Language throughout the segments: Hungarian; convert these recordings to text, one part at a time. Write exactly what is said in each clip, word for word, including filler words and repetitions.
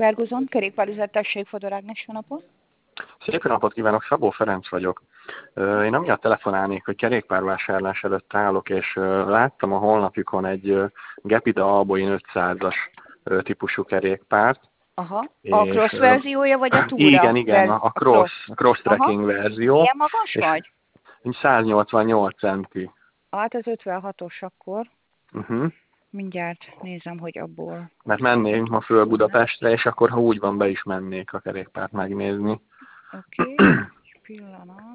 Ferguson, kerékpárüzlettesség, Fodor Ágnes, jó napot! Szép napot kívánok, Szabó Ferenc vagyok. Én amiatt telefonálnék, hogy kerékpárvásárlás előtt állok, és láttam a honlapjukon egy Gepida Alboin ötszázas típusú kerékpárt. Aha, a cross verziója, vagy a túra? Igen, igen, a cross, a cross trekking verzió. Milyen magas vagy? száznyolcvannyolc centi. Hát az ötvenhatos akkor. Uh-huh. Mindjárt nézem, hogy abból... Mert mennénk ma föl Budapestre, és akkor, ha úgy van, be is mennék a kerékpárt megnézni. Oké, okay. Pillanat.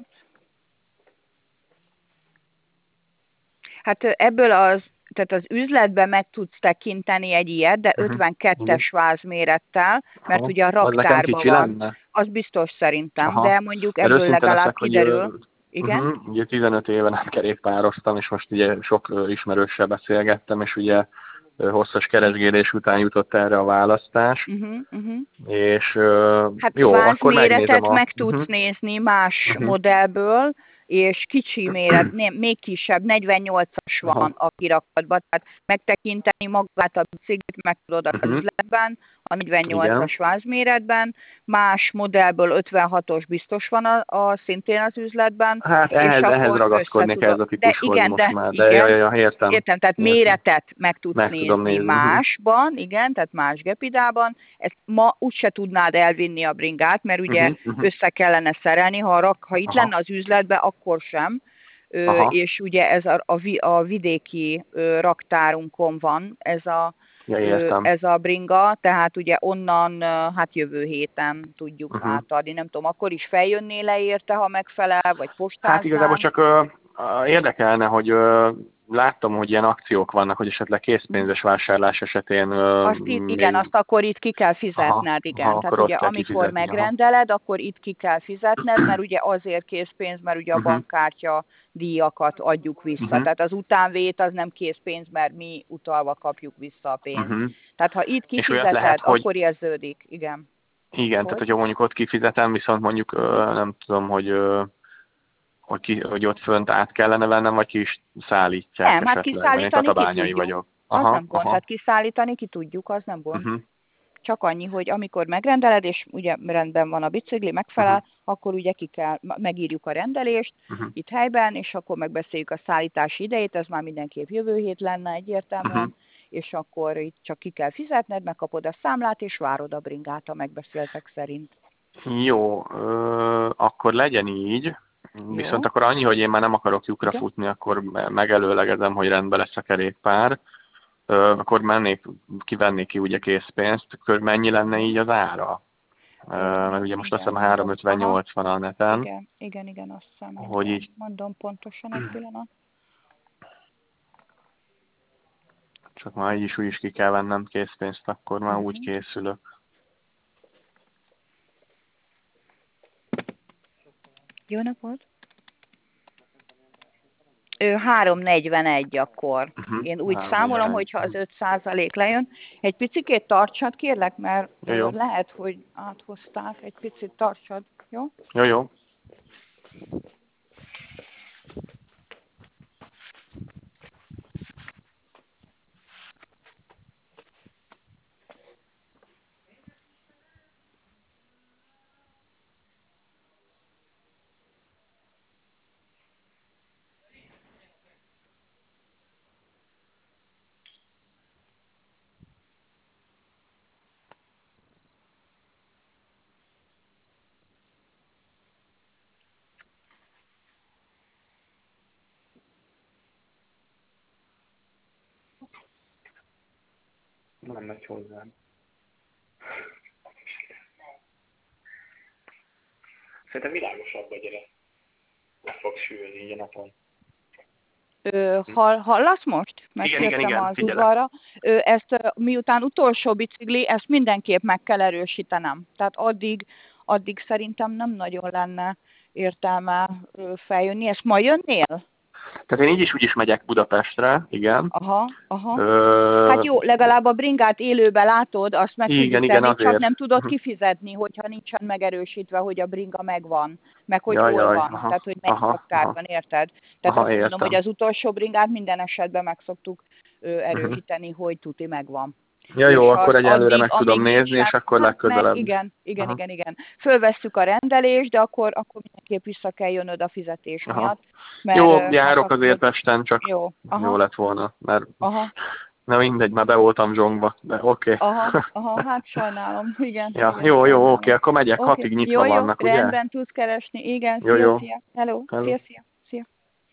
Hát ebből az, tehát az üzletben meg tudsz tekinteni egy ilyet, de uh-huh. ötvenkettes vázmérettel, mert Aha. ugye a raktárban van. Lenne? Az biztos szerintem, Aha. de mondjuk Mert ebből legalább leszek, kiderül. Hogy, igen? Uh-huh. Ugye tizenöt éve nem kerékpároztam, és most ugye sok ismerőssel beszélgettem, és ugye hosszas keresgélés után jutott erre a választás, uh-huh, uh-huh. és uh, hát jó, akkor megnézem a... meg tudsz uh-huh. nézni más uh-huh. modellből, és kicsi méret, nem, még kisebb, negyvennyolcas van Aha. a kirakatban, tehát megtekinteni magát a biciklit, meg tudod az uh-huh. üzletben, a negyvennyolcas vázméretben, más modellből ötvenhatos biztos van a, a szintén az üzletben. Hát ehhez, ehhez ragaszkodnék ez a típushoz igen, most de, már, igen, de ja, ja, ja, értem. Értem, tehát értem. méretet meg tudsz meg nézni, nézni másban, igen, tehát más Gepidában. Ezt ma úgyse tudnád elvinni a bringát, mert ugye uh-huh, uh-huh. össze kellene szerelni, ha, rak, ha itt Aha. lenne az üzletben, akkor sem. Ö, és ugye ez a, a, a vidéki ö, raktárunkon van ez a, ja, ö, ez a bringa, tehát ugye onnan hát jövő héten tudjuk uh-huh. átadni. Nem tudom, akkor is feljönnél le érte, ha megfelel, vagy postáznál? Hát igazából csak ö, érdekelne, hogy ö, láttam, hogy ilyen akciók vannak, hogy esetleg készpénzes vásárlás esetén... Ö, azt itt, még... Igen, azt akkor itt ki kell fizetned, aha, igen. Aha, Tehát ugye amikor megrendeled, aha. akkor itt ki kell fizetned, mert ugye azért készpénz, mert ugye a uh-huh. bankkártya díjakat adjuk vissza. Uh-huh. Tehát az utánvét az nem készpénz, mert mi utalva kapjuk vissza a pénzt. Uh-huh. Tehát ha itt kifizeted, lehet, akkor hogy... érződik, igen. Igen, hogy? Tehát hogyha mondjuk ott kifizetem, viszont mondjuk ö, nem tudom, hogy... Ö, Hogy, ki, hogy ott fönt át kellene vennem, vagy ki is szállítják nem, esetleg. Hát kiszállítani ki tudjuk. vagyok. Aha, az nem gond, aha. tehát kiszállítani ki tudjuk, az nem gond. Uh-huh. Csak annyi, hogy amikor megrendeled, és ugye rendben van a bicikli, megfelel, uh-huh. akkor ugye ki kell, megírjuk a rendelést uh-huh. itt helyben, és akkor megbeszéljük a szállítási idejét, ez már mindenképp jövő hét lenne egyértelműen, uh-huh. és akkor itt csak ki kell fizetned, megkapod a számlát, és várod a bringát a megbeszéltek szerint. Jó, ö, akkor legyen így. Jó. Viszont akkor annyi, hogy én már nem akarok lyukra Igen. futni, akkor megelőlegezem, hogy rendben lesz a kerékpár. Uh, akkor mennék, kivennék ki ugye készpénzt, akkor mennyi lenne így az ára? Uh, mert ugye most azt hiszem három ötvennyolc van a neten. Igen, igen, igen, azt hiszem. Hogy így... Mondom pontosan egy pillanat. Csak már így is úgy is ki kell vennem készpénzt, akkor már uh-huh. úgy készülök. Jó napot! három negyvenegy akkor. Uh-huh. Én úgy számolom, hogy ha az öt százalék lejön. Egy picikét tartsad, kérlek, mert jó. lehet, hogy áthozták. Egy picit tartsad, jó? Jó, jó. Nem megy hozzám. Szerintem világosabb a gyere. Meg fog sülni így a napon. Ö, hall, hallasz most? Igen, igen, igen, az udvarra. Ö, ezt miután utolsó bicikli, ezt mindenképp meg kell erősítenem. Tehát addig, addig szerintem nem nagyon lenne értelme feljönni. Ezt ma jönnél? Tehát én így is úgy is megyek Budapestre, igen. Aha, aha. Ö... Hát jó, legalább a bringát élőben látod, azt meg igen, tudjuk igen, tenni, azért. Csak nem tudod kifizetni, hogyha nincsen megerősítve, hogy a bringa megvan, meg hogy jaj, hol jaj, van, aha, tehát hogy melyik raktárban, érted? Tehát aha, azt értem. mondom, hogy az utolsó bringát minden esetben meg szoktuk ö, erősíteni, uh-huh. hogy tuti megvan. Ja jó, és akkor azt egyelőre addig, meg tudom amíg nézni, nincs és akkor hát meg, legközelebb. igen, igen, Aha. igen, igen. Fölvesszük a rendelést, de akkor, akkor mindenképp vissza kell jönnöd a fizetés Aha. miatt, Jó, mert, mert járok akkor azért Pesten, csak jó, jó aha, lett volna, mert aha, na mindegy, már be voltam zsongva, de oké. aha, aha, hát sajnálom, igen, Ja, igen, jó, jó, oké, sajnálom. akkor megyek, Oké, hatig jó, nyitva jó, vannak, ugye? rendben tudsz keresni, igen, Jó, szia, jó. szia, hello, Hello. szia, szia.